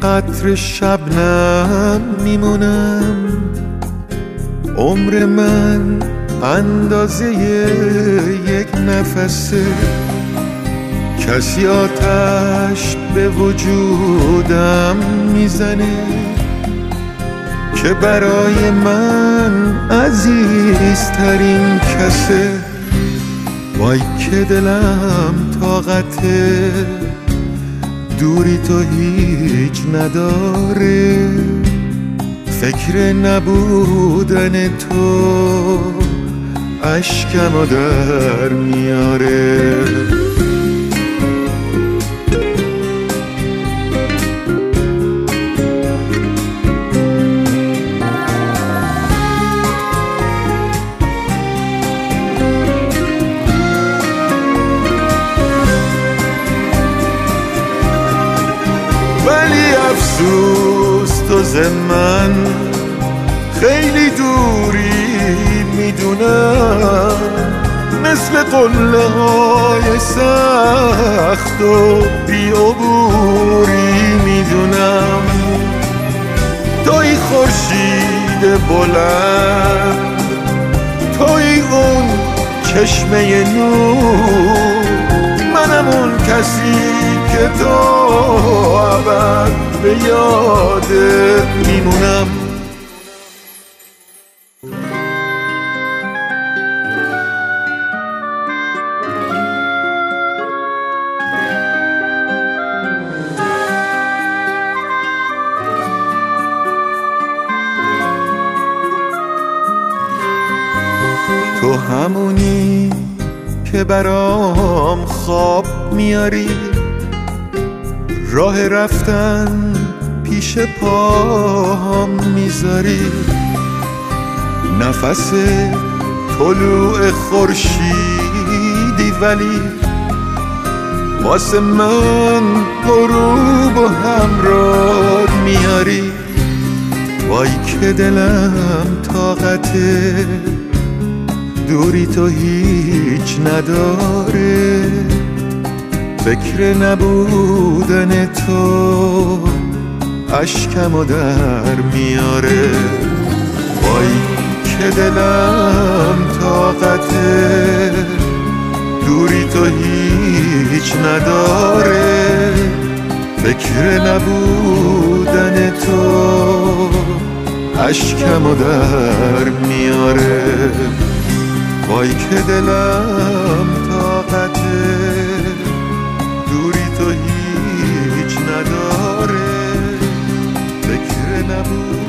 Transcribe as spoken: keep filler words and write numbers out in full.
قطره شبنم میمونم. عمر من اندازه یک نفسه، کسی آتش به وجودم میزنه که برای من عزیزترین کسه. وای که دلم طاقته دوری تو هیچ نداره، فکر نبودن تو اشکمو در میاره. ولی افسوس تو ز من خیلی دوری میدونم، مثل قله های سخت و بی‌عبوری میدونم. توی خورشید بلند، توی اون چشمه نور، منم اون کسی که تو ابد به یادت میمونم. تو همونی که برام خواب میاری، راه رفتن پیش پاهم میذاری، نفس طلوع خورشیدی ولی واسه من غروب و همراه میاری. وای که دلم طاقته دوری تو هیچ نداره، فکر نبودن تو اشکمو در میاره. وای که دلم طاقته دوری تو هیچ نداره، فکر نبودن تو اشکمو در میاره. وای که دلم طاقته دوری تو هیچ نداره، فکر نبود